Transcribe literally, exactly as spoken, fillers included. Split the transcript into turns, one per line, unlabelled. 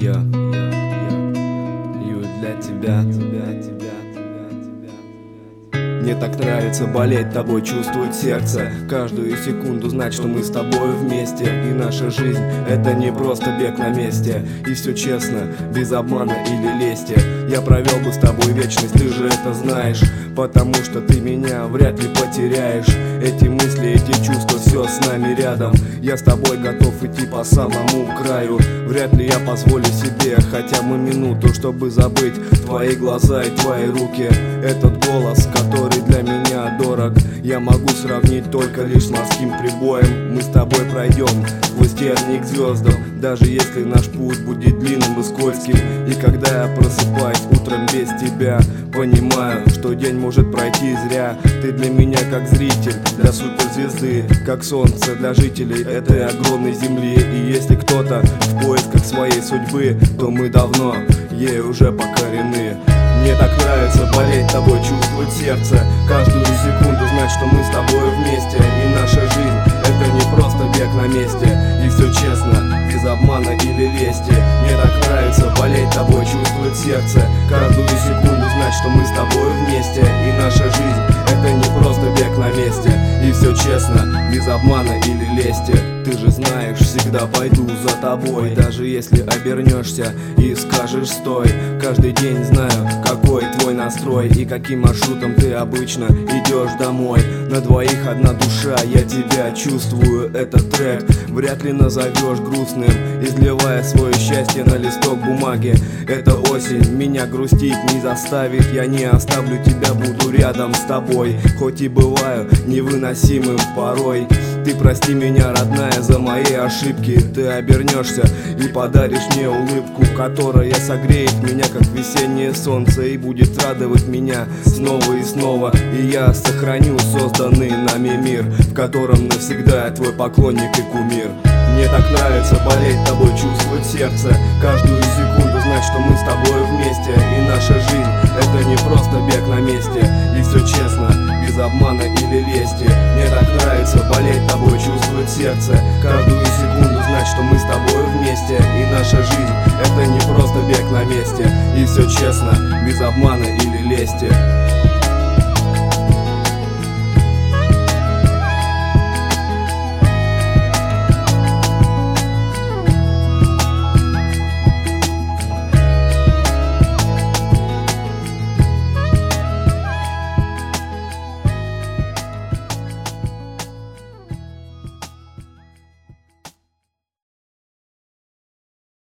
я, я, я, Ю для тебя, тебя, тебя, тебя, тебя. Мне так нравится болеть тобой, чувствовать сердце, каждую секунду знать, что мы с тобой вместе. И наша жизнь — это не просто бег на месте. И все честно, без обмана или лести. Я провел бы с тобой вечность, ты же это знаешь, потому что ты меня вряд ли потеряешь. Эти мысли, эти чувства, все с нами рядом. Я с тобой готов идти по самому краю. Вряд ли я позволю себе хотя бы минуту, чтобы забыть твои глаза и твои руки. Этот голос, который для меня дорог, я могу сравнить только лишь с морским прибоем. Мы с тобой пройдем сквозь тернии к звездам, даже если наш путь будет длинным и скользким. И когда я просыпаюсь утром без тебя, понимаю, что день может пройти зря. Ты для меня как зритель, для суперзвезды, как солнце для жителей этой огромной земли. И если кто-то в поисках своей судьбы, то мы давно ей уже покорены. Мне так нравится болеть тобой, чувствовать сердце, каждую секунду знать, что мы с тобой вместе. И наша жизнь — это не просто бег на месте. И все честно, без обмана или лести. Мне так нравится болеть тобой, чувствовать сердце, каждую секунду знать, что мы с тобой вместе. И наша жизнь — это не просто бег на месте. И все честно, без обмана или лести. Ты же знаешь, всегда пойду за тобой, даже если обернешься и скажешь стой. Каждый день знаю, какой твой настрой и каким маршрутом ты обычно идешь домой. На двоих одна душа, я тебя чувствую. Этот трек вряд ли назовешь грустным, изливая свое счастье на листок бумаги. Это осень, меня грустить не заставит. Я не оставлю тебя, буду рядом с тобой, хоть и бываю невыносимым порой. Ты прости меня, родная, за мои ошибки. Ты обернешься и подаришь мне улыбку, которая согреет меня, как весеннее солнце, и будет радовать меня снова и снова. И я сохраню созданный нами мир, в котором навсегда я твой поклонник и кумир. Мне так нравится болеть тобой, чувствовать сердце, каждую секунду знать, что мы с тобой вместе. И наша жизнь — это не просто бег на месте. И все честно, без обмана или лести. Мне так нравится болеть тобой, чувствовать сердце, каждую секунду знать, что мы с тобой вместе. И наша жизнь — это не просто бег на месте. И все честно, без обмана или лести.